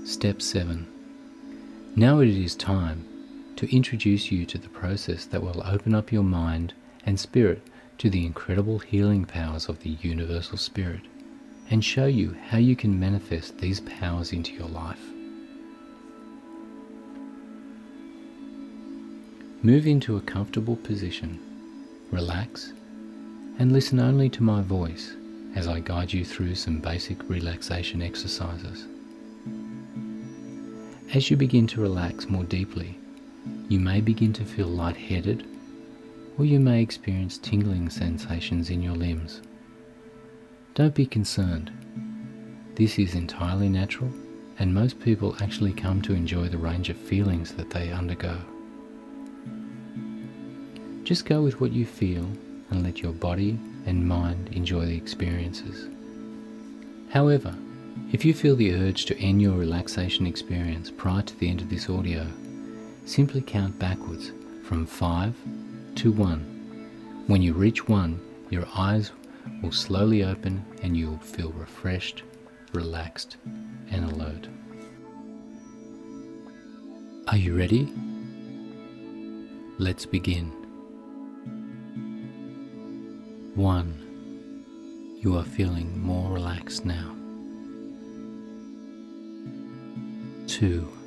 Step 7. Now it is time to introduce you to the process that will open up your mind and spirit to the incredible healing powers of the Universal Spirit and show you how you can manifest these powers into your life. Move into a comfortable position, relax, and listen only to my voice as I guide you through some basic relaxation exercises. As you begin to relax more deeply, you may begin to feel lightheaded, or you may experience tingling sensations in your limbs. Don't be concerned. This is entirely natural, and most people actually come to enjoy the range of feelings that they undergo. Just go with what you feel and let your body and mind enjoy the experiences. However, if you feel the urge to end your relaxation experience prior to the end of this audio, simply count backwards from 5 to 1. When you reach 1, your eyes will slowly open and you will feel refreshed, relaxed, and alert. Are you ready? Let's begin. 1. You are feeling more relaxed now. 2.